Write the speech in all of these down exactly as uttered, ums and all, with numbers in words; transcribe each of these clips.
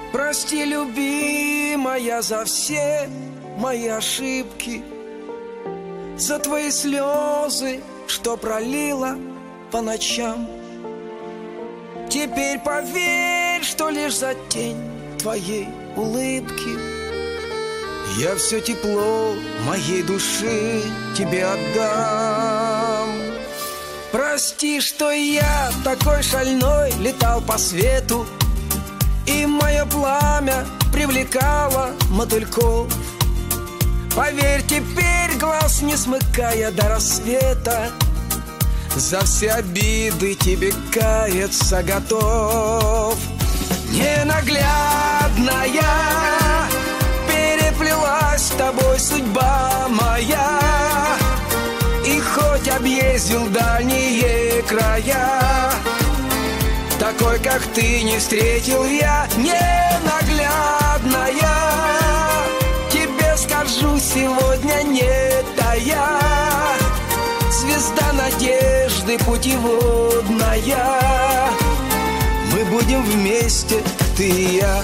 Прости, любимая, за все мои ошибки, за твои слезы, что пролила по ночам. Теперь поверь, что лишь за тень твоей улыбки я все тепло моей души тебе отдам. Прости, что я такой шальной летал по свету, и мое пламя привлекало мотыльков. Поверь, теперь глаз не смыкая до рассвета, за все обиды тебе каяться готов. Ненаглядная, переплелась с тобой судьба моя, и хоть объездил дальние края, такой, как ты, не встретил я. Ненаглядная, тебе скажу сегодня не тая, звезда надежды путеводная. Мы будем вместе, ты и я.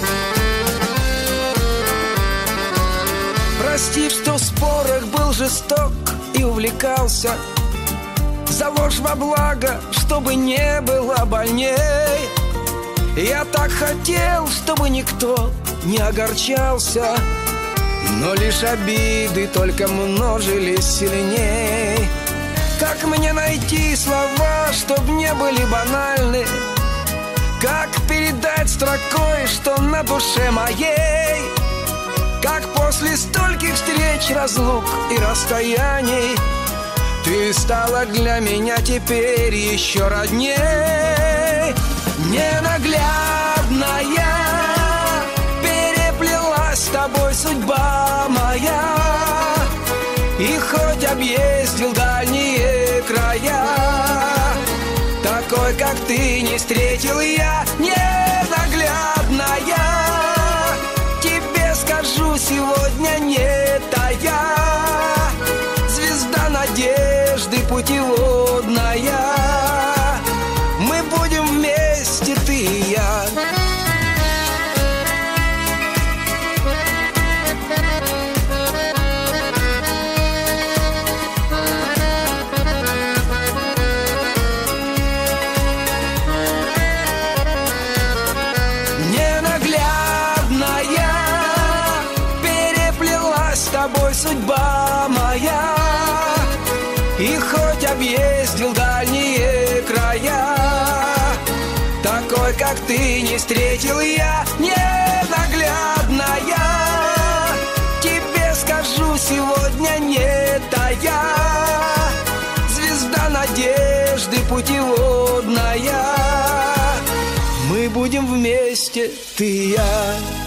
Прости, что в спорах был жесток и увлекался, за ложь во благо, чтобы не было больней. Я так хотел, чтобы никто не огорчался, но лишь обиды только множились сильней. Как мне найти слова, чтоб не были банальны? Как передать строкой, что на душе моей? Как после стольких встреч, разлук и расстояний ты стала для меня теперь еще родней. Ненаглядная, переплелась с тобой судьба моя, и хоть объездил дальние края, такой, как ты, не встретил я. Ненаглядная, тебе скажу сегодня не тая, звезда надежды путеводная. Мы будем вместе, ты и я. Судьба моя, и хоть объездил дальние края, такой, как ты, не встретил я. Ненаглядная, тебе скажу сегодня не тая, звезда надежды путеводная. Мы будем вместе, ты и я.